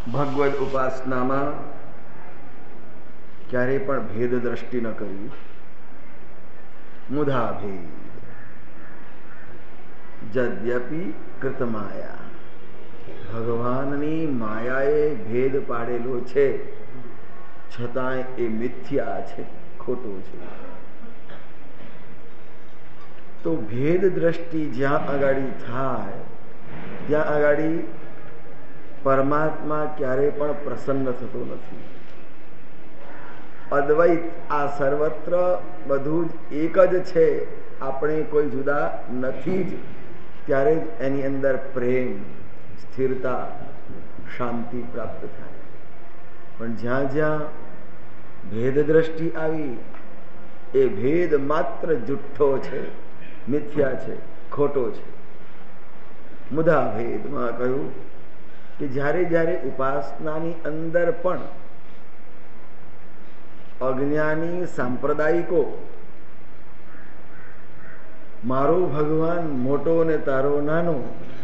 ભગવદ ઉપાસનામાં ક્યારેય પણ ભેદ દ્રષ્ટિ ન કરવી. મુધા ભેદ જદ્યપી કૃતમાયા, ભગવાનની માયાએ ભેદ પાડેલો છે છતાંય એ મિથ્યા છે, ખોટો છે. તો ભેદ દ્રષ્ટિ જ્યાં આગાડી થાય ત્યાં આગાડી પરમાત્મા ક્યારે પણ પ્રસન્ન થતો નથી. અદ્વૈત આ સર્વત્ર બધું જ એક જ છે, આપણે કોઈ જુદા નથી જ, ત્યારે જ એની અંદર પ્રેમ, સ્થિરતા, શાંતિ પ્રાપ્ત થાય. પણ જ્યાં જ્યાં ભેદ દ્રષ્ટિ આવી, એ ભેદ માત્ર જુઠ્ઠો છે, મિથ્યા છે, ખોટો છે. મુધા ભેદમાં કહ્યું કે જ્યારે જ્યારે ઉપાસનાની અંદર પણ અજ્ઞાની સાંપ્રદાયિકો મારો ભગવાન મોટો ને તારો નાનો,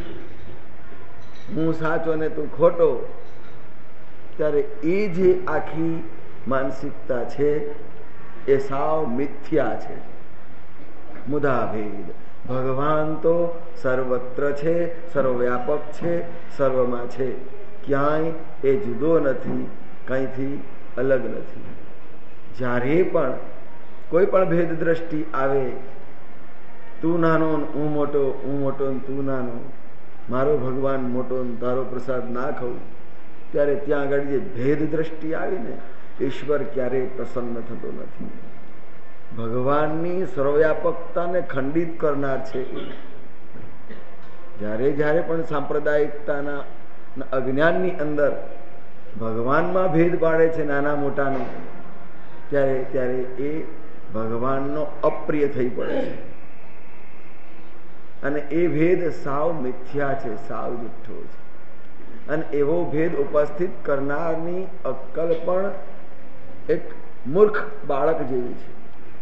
હું સાચો ને તું ખોટો, ત્યારે એ જે આખી માનસિકતા છે એ સાવ મિથ્યા છે. મુધા ભેદ, ભગવાન તો સર્વત્ર છે, સર્વવ્યાપક છે, સર્વમાં છે, ક્યાંય એ જુદો નથી, કંઈથી અલગ નથી. જ્યારે પણ કોઈ પણ ભેદ દ્રષ્ટિ આવે, તું નાનો હું મોટો, હું મોટો તું નાનો, મારો ભગવાન મોટો તારો પ્રસાદ ના ખાઉં, ત્યારે ત્યાં આગળ જે ભેદ દ્રષ્ટિ આવી ને, ઈશ્વર ક્યારેય પ્રસન્ન થતો નથી. ભગવાનની સર્વવ્યાપકતાને ખંડિત કરનાર છે. જ્યારે જ્યારે પણ સાંપ્રદાયિકતાના અજ્ઞાનની અંદર ભગવાનમાં ભેદ પાડે છે નાના મોટાનો, ત્યારે ત્યારે એ ભગવાનનો અપ્રિય થઈ પડે છે. અને એ ભેદ સાવ મિથ્યા છે, સાવ જુઠ્ઠો છે. અને એવો ભેદ ઉપસ્થિત કરનારની અક્કલ પણ એક મૂર્ખ બાળક જેવી છે.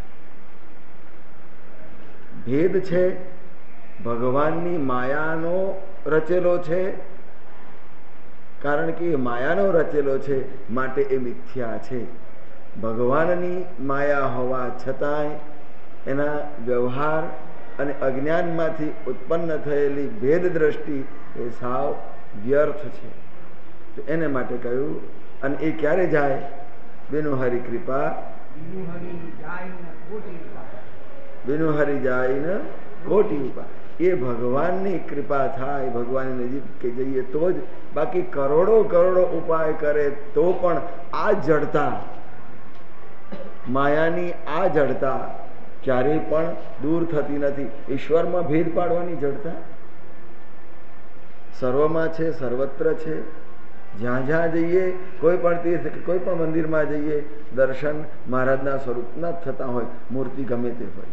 ભેદ છે ભગવાનની માયાનો રચેલો છે, કારણ કે એ માયાનો રચેલો છે માટે એ મિથ્યા છે. ભગવાનની માયા હોવા છતાંય એના વ્યવહાર અને અજ્ઞાનમાંથી ઉત્પન્ન થયેલી ભેદ દ્રષ્ટિ એ સાવ વ્યર્થ છે. તો એને માટે કહ્યું. અને એ ક્યારે જાય? બિનુ હરિ કૃપા, બિનુ હરિ જાય ને કોટી ઉપા. એ ભગવાનની કૃપા થાય, ભગવાનની નજીક કે જઈએ તો જ. બાકી કરોડો કરોડો ઉપાય કરે તો પણ આ જડતા, માયાની આ જડતા ક્યારેય પણ દૂર થતી નથી. ઈશ્વરમાં ભેદ પાડવાની જડતા સર્વમાં છે, સર્વત્ર છે. જ્યાં જ્યાં જઈએ, કોઈ પણ તીર્થ, કોઈ પણ મંદિરમાં જઈએ, દર્શન મહારાજના સ્વરૂપના જ થતા હોય, મૂર્તિ ગમે તે હોય.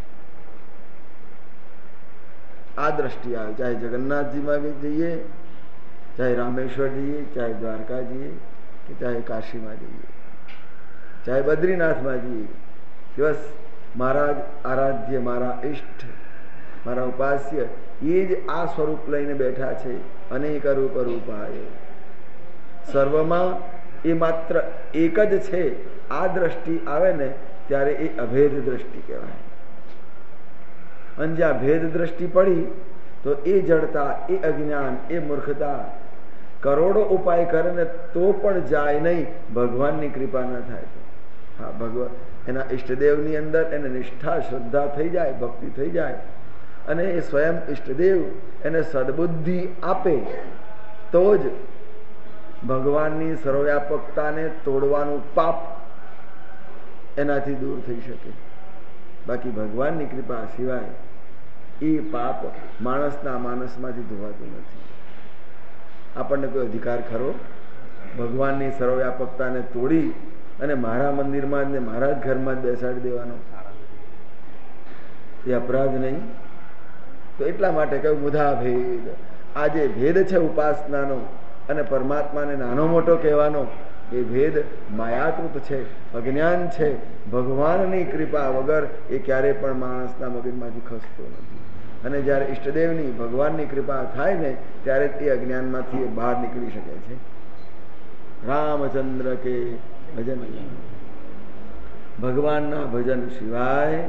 આ દ્રષ્ટિ આવે. ચાહે જગન્નાથજીમાં જઈએ, ચાહે રામેશ્વર જઈએ, ચાહે દ્વારકા જઈએ, કે ચાહે કાશીમાં જઈએ, ચાહે બદ્રીનાથમાં જઈએ, બસ મારા આરાધ્ય, મારા ઈષ્ટ, મારા ઉપાસ્ય એ જ આ સ્વરૂપ લઈને બેઠા છે. અનેક રૂપ રૂપાય, સર્વમાં એ માત્ર એક જ છે. આ દ્રષ્ટિ આવે ને ત્યારે એ અભેદ દ્રષ્ટિ કહેવાય. અને જ્યાં ભેદ દ્રષ્ટિ પડી તો એ જડતા, એ અજ્ઞાન, એ મૂર્ખતા કરોડો ઉપાય કરે ને તો પણ જાય નહીં, ભગવાનની કૃપા ન થાય. હા, ભગવાન એના ઈષ્ટદેવની અંદર એને નિષ્ઠા, શ્રદ્ધા થઈ જાય, ભક્તિ થઈ જાય, અને એ સ્વયં ઈષ્ટદેવ એને સદબુદ્ધિ આપે તો જ ભગવાનની સર્વવ્યાપકતાને તોડવાનું પાપ એનાથી દૂર થઈ શકે. બાકી ભગવાનની કૃપા સિવાય એ પાપ માણસના માનસમાંથી ધોવાતું નથી. આપણને કોઈ અધિકાર ખરો ભગવાનની સર્વવ્યાપકતાને તોડી અને મારા મંદિરમાં જ ને મારા જ ઘરમાં જ બેસાડી દેવાનો? એ અપરાધ નહીં? તો એટલા માટે કહ્યું મુધા ભેદ. આ જે ભેદ છે ઉપાસનાનો અને પરમાત્માને નાનો મોટો કહેવાનો, એ ભેદ માયાકૃત છે, અજ્ઞાન છે. ભગવાનની કૃપા વગર એ ક્યારે પણ માણસના મગજમાંથી ખસતો નથી. અને જ્યારે ઈષ્ટદેવની, ભગવાનની કૃપા થાય ને ત્યારે એ અજ્ઞાનમાંથી બહાર નીકળી શકે છે. રામચંદ્ર કે ભજન, ભગવાનના ભજન સિવાય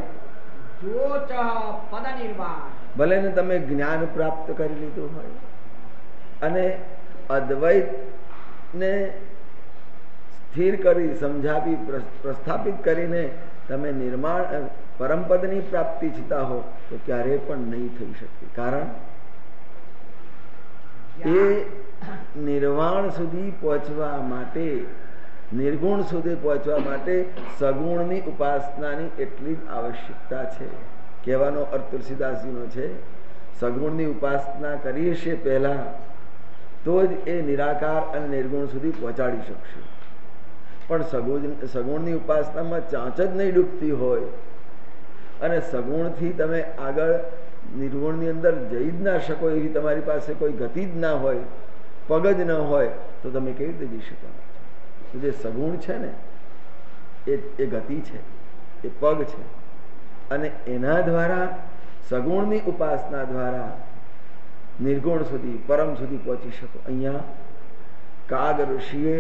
ભલે ને તમે જ્ઞાન પ્રાપ્ત કરી લીધું હોય અને અદ્વૈત ને સ્થિર કરી સમજાવી પ્રસ્થાપિત કરીને તમે નિર્માણ પરમપદની પ્રાપ્તિ ઈચ્છતા હો તો ક્યારેય પણ નહીં થઈ શકે. કારણ એ નિર્વાણ સુધી પહોંચવા માટે, નિર્ગુણ સુધી પહોંચવા માટે સગુણની ઉપાસનાની એટલી જ આવશ્યકતા છે. કહેવાનો અર્થ તુલસીદાસજીનો છે, સગુણની ઉપાસના કરીએ છીએ પહેલા તો જ એ નિરાકાર અને નિર્ગુણ સુધી પહોંચાડી શકશે. પણ સગુણની ઉપાસનામાં ચાંચ જ નહીં ડૂબતી હોય અને સગુણથી તમે આગળ નિર્ગુણની અંદર જઈ જ ના શકો, એવી તમારી પાસે કોઈ ગતિ જ ના હોય, પગ જ ન હોય, તો તમે કેવી રીતે જઈ શકવાના છો? જે સગુણ છે ને એ ગતિ છે, એ પગ છે અને એના દ્વારા સગુણની ઉપાસના દ્વારા નિર્ગુણ સુધી, પરમ સુધી પહોંચી શકો. અહીંયા કાગ ઋષિએ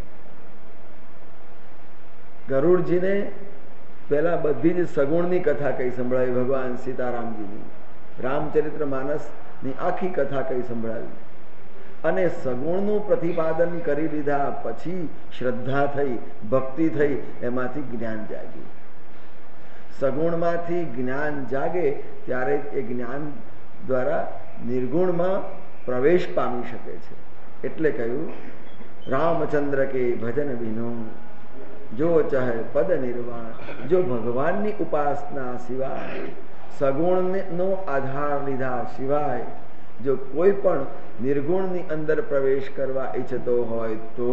ગરુડજીને પહેલા બધી જ સગુણની કથા કઈ સંભળાવી, ભગવાન સીતારામજીની રામચરિત્ર માનસની આખી કથા કઈ સંભળાવી અને સગુણનું પ્રતિપાદન કરી લીધા પછી શ્રદ્ધા થઈ, ભક્તિ થઈ, એમાંથી જ્ઞાન જાગ્યું. સગુણમાંથી જ્ઞાન જાગે ત્યારે એ જ્ઞાન દ્વારા નિર્ગુણમાં પ્રવેશ પામી શકે છે. એટલે કહ્યું રામચંદ્ર કે ભજન વિનો જો ચાહે પદ નિર્વાણ. જો ભગવાનની ઉપાસના સિવાય, સગુણનો આધાર લીધા સિવાય જો કોઈ પણ નિર્ગુણની અંદર પ્રવેશ કરવા ઈચ્છતો હોય તો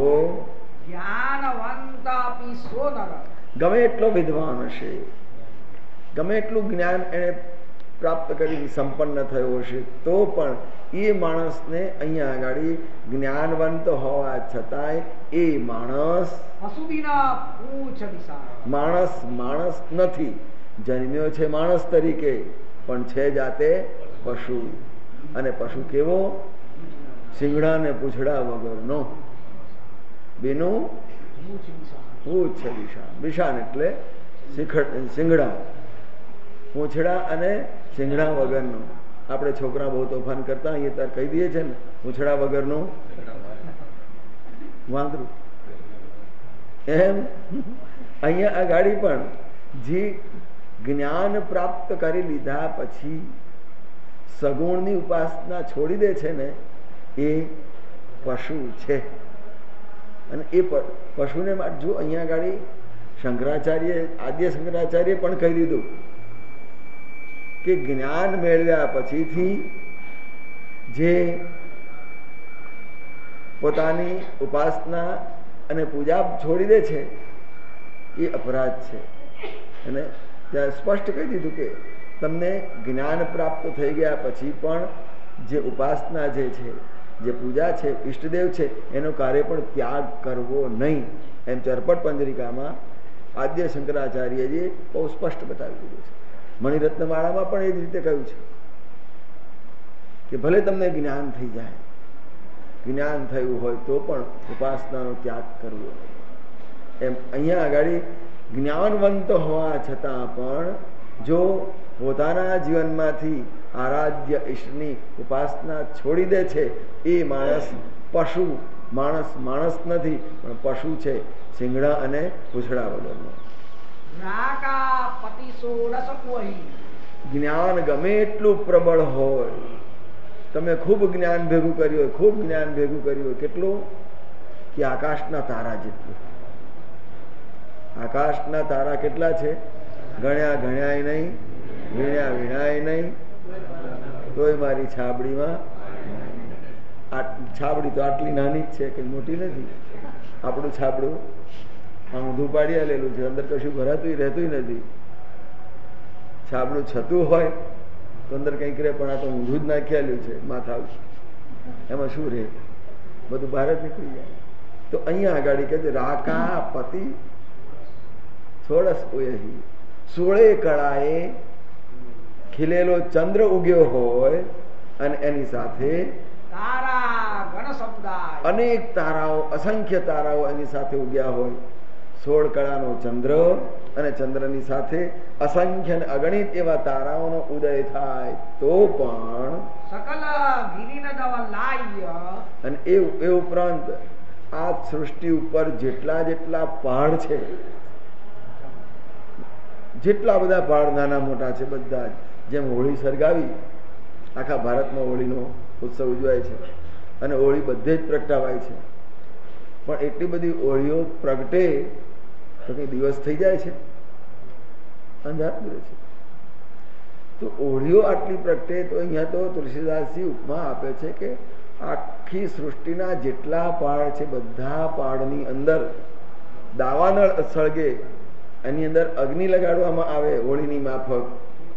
ગમે એટલો વિદ્વાન હશે, ગમે એટલું જ્ઞાન એને પ્રાપ્ત કરી સંપન્ન થયો હશે, તો પણ એ માણસને અહીંયા આગળ જ્ઞાનવંત હોવા છતાંય એ માણસ માણસ નથી. જન્મ્યો છે માણસ તરીકે પણ છે જાતે પશુ. અને પશુ કેવો? શિંગડા ને પૂંછડા વગરનો. બેનું પૂછ વિશાન. વિશાન એટલે શિંગડા, પૂંછડા અને શિંગડા વગરનો. આપણે છોકરા બહુ તોફાન કરતા અહીંયા તાર કહી દઈએ છે ને, પૂંછડા વગરનું વાંદરું. એમ અહીંયા આ ગાડી પણ જે જ્ઞાન પ્રાપ્ત કરી લીધા પછી સગુણની ઉપાસના છોડી દે છે ને એ પશુ છે. અને એ પશુને જો અહીંયા ગાડી શંકરાચાર્ય, આદ્ય શંકરાચાર્ય પણ કહી દીધું કે જ્ઞાન મેળવ્યા પછીથી જે પોતાની ઉપાસના અને પૂજા છોડી દે છે એ અપરાધ છે. અને ત્યાં સ્પષ્ટ કહી દીધું કે તમને જ્ઞાન પ્રાપ્ત થઈ ગયા પછી પણ જે ઉપાસના જે છે, જે પૂજા છે, ઈષ્ટદેવ છે, એનો કાર્ય પણ ત્યાગ કરવો નહીં. એમ ચરપટ પંજરિકામાં આદ્ય શંકરાચાર્યજી બહુ સ્પષ્ટ બતાવી દીધું છે. મણિરત્નમાળામાં પણ એ જ રીતે કહ્યું છે કે ભલે તમને જ્ઞાન થઈ જાય, જ્ઞાન થયું હોય તો પણ ઉપાસનાનો ત્યાગ કરવો નહીં. એમ અહીંયા આગળ જ્ઞાનવંત હોવા છતાં પણ જો પોતાના જીવનમાંથી આરાધ્ય ઈષ્ટની ઉપાસના છોડી દે છે એ માણસ પશુ. માણસ નથી પણ પશુ છે, શિંગડા અને પૂંછડા વગરનો. જ્ઞાન ગમે એટલું પ્રબળ હોય, તમે ખૂબ જ્ઞાન ભેગું કર્યું હોય, ખૂબ જ્ઞાન ભેગું કર્યું હોય, કેટલું કે આકાશના તારા જેટલું. આકાશના તારા કેટલા છે? ગણ્યા ગણ્યાય નહીં, વીણ્યા વીણાય નહીં, તોય મારી છાબડીમાં. છાબડી તો આટલી નાની જ છે, કઈ મોટી નથી. આપણું છાબડું આમ ઊંધું પાડી આલેલું છે, અંદર કશું ભરાતું રહેતું નથી. છાબડું છતું હોય તો અંદર કંઈક રહે, પણ આ તો ઊંધું જ નાખી આલ્યું છે માથા. એમાં શું રહે? બધું બહાર જ નીકળી જાય. તો અહીંયા આગળ કહે છે રાકા પતિ છોડસ ઓયહી. 16 કળાએ ખીલેલો ચંદ્ર ઉગ્યો હોય અને એની સાથે તારા ગણ અનેક તારાઓ, અસંખ્ય તારાઓ એની સાથે ઉગ્યા હોય, 16 કળાનો ચંદ્ર અને ચંદ્રની સાથે અસંખ્ય અને અગણિત એવા તારાઓનો ઉદય થાય તો પણ અને એ ઉપરાંત આ સૃષ્ટિ ઉપર જેટલા જેટલા પહાડ છે, જેટલા બધા પહાડ નાના મોટા છે બધા જ, જેમ હોળી સળગાવી, આખા ભારતમાં હોળીનો ઉત્સવ ઉજવાય છે અને હોળી બધે જ પ્રગટાવાય છે, પણ એટલી બધી હોળીઓ પ્રગટે તો કઈ દિવસ થઈ જાય છે? અંધારું રહે છે. તો હોળીઓ આટલી પ્રગટે તો અહીંયા તો તુલસીદાસજી ઉપમા આપે છે કે આખી સૃષ્ટિના જેટલા પહાડ છે બધા પહાડની અંદર દાવાનળ સળગે, એની અંદર અગ્નિ લગાડવામાં આવે હોળીની માફક,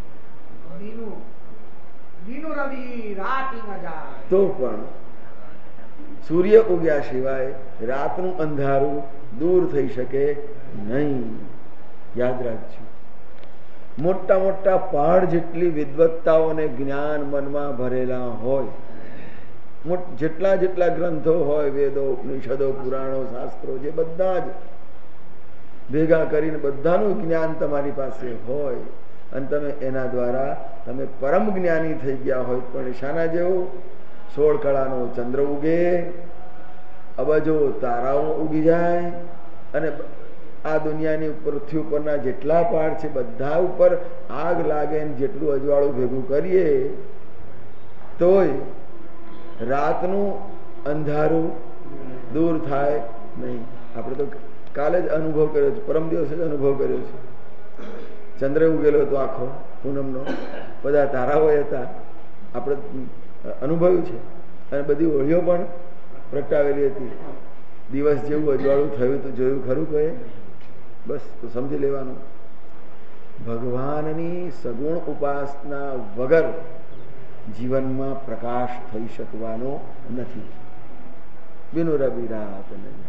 તો પણ સૂર્ય ઉગ્યા સિવાય રાતનું અંધારું દૂર થઈ શકે નહીં. યાદ રાખજો, મોટા મોટા પહાડ જેટલી વિદ્વત્તાઓ અને જ્ઞાન મનમાં ભરેલા હોય, જેટલા જેટલા ગ્રંથો હોય, વેદો, ઉપનિષદો, પુરાણો, શાસ્ત્રો, જે બધા જ ભેગા કરીને બધાનું જ્ઞાન તમારી પાસે હોય અને તમે એના દ્વારા તમે પરમ જ્ઞાની થઈ ગયા હોય, પણ શાના જેવું? 16 કળાનો ચંદ્ર ઉગે, અબજો તારાઓ ઉગી જાય અને આ દુનિયાની પૃથ્વી ઉપરના જેટલા પહાડ છે બધા ઉપર આગ લાગે, જેટલું અજવાળું ભેગું કરીએ તોય રાતનું અંધારું દૂર થાય નહીં. આપણે તો કાલે જ અનુભવ કર્યો છે, પરમ દિવસે જ અનુભવ કર્યો છે. ચંદ્ર ઉગેલો હતો આખો પૂનમનો, બધા તારાઓ હતા, આપણે અનુભવ્યું છે અને બધી હોળીઓ પણ પ્રગટાવેલી હતી. દિવસ જેવું અજવાળું થયું તો જોયું ખરું કહે? બસ તો સમજી લેવાનું, ભગવાનની સગુણ ઉપાસના વગર જીવનમાં પ્રકાશ થઈ શકવાનો નથી. બિનુ રવિ રાત નહીં.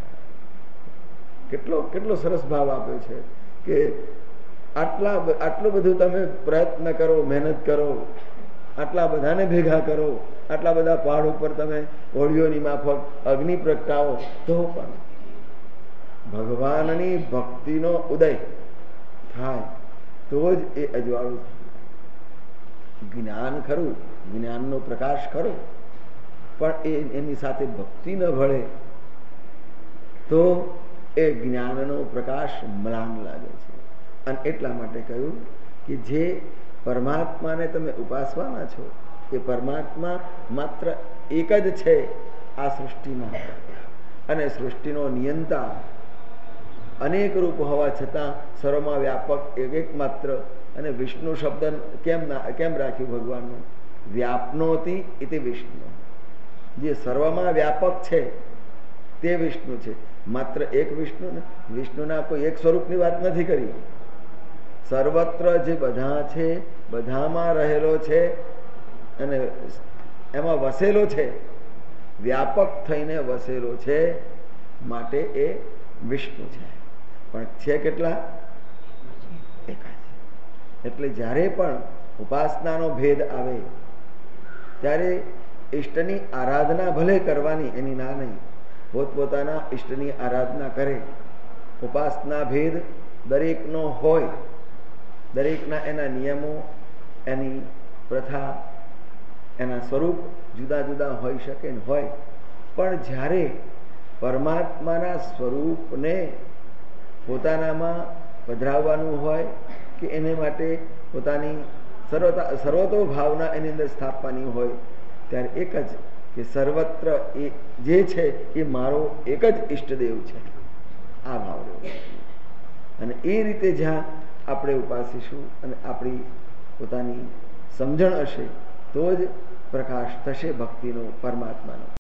કેટલો સરસ ભાવ આપ્યો છે કે આટલું બધું તમે પ્રયત્ન કરો, મહેનત કરો, આટલા બધાને ભેગા કરો, આટલા બધા પહાડ ઉપર તમે હોળીઓની માફક અગ્નિ પ્રગટાવો, તો પણ ભગવાનની ભક્તિનો ઉદય થાય તો જ એ અજવાળું થાય. જ્ઞાન ખરું, જ્ઞાનનો પ્રકાશ ખરો, પણ એની સાથે ભક્તિ ન ભળે તો એ જ્ઞાનનો પ્રકાશ મ્લાન લાગે છે. અને એટલા માટે કહ્યું કે જે પરમાત્માને તમે ઉપાસવાના છો એ પરમાત્મા માત્ર એક જ છે આ સૃષ્ટિમાં, અને સૃષ્ટિનો નિયંતા અનેક રૂપ હોવા છતાં સર્વમાં વ્યાપક એક માત્ર. અને વિષ્ણુ શબ્દ કેમ રાખ્યું ભગવાનનું? વ્યાપનોતિ ઇતિ વિષ્ણુ. જે સર્વમાં વ્યાપક છે તે વિષ્ણુ છે, માત્ર એક વિષ્ણુ ને. વિષ્ણુના કોઈ એક સ્વરૂપની વાત નથી કરી, સર્વત્ર જે બધા છે બધામાં રહેલો છે અને એમાં વસેલો છે, વ્યાપક થઈને વસેલો છે, માટે એ વિષ્ણુ છે. પણ છે કેટલા? એક જ. એટલે જ્યારે પણ ઉપાસનાનો ભેદ આવે ત્યારે ઈષ્ટની આરાધના ભલે કરવાની, એની ના નહીં, પોતપોતાના ઈષ્ટની આરાધના કરે. ઉપાસના ભેદ દરેકનો હોય, દરેકના એના નિયમો, એની પ્રથા, એના સ્વરૂપ જુદા જુદા હોઈ શકે ને હોય, પણ જ્યારે પરમાત્માના સ્વરૂપને પોતાનામાં પધરાવવાનું હોય કે એને માટે પોતાની સર્વતો ભાવના એની અંદર સ્થાપવાની હોય, ત્યારે એક જ કે સર્વત્ર એ જે છે એ મારો એક જ ઈષ્ટદેવ છે, આ ભાવ રહેવો. અને એ રીતે જ્યાં આપણે ઉપાસીશું અને આપણી પોતાની સમજણ હશે તો જ પ્રકાશ થશે ભક્તિનો, પરમાત્માનો.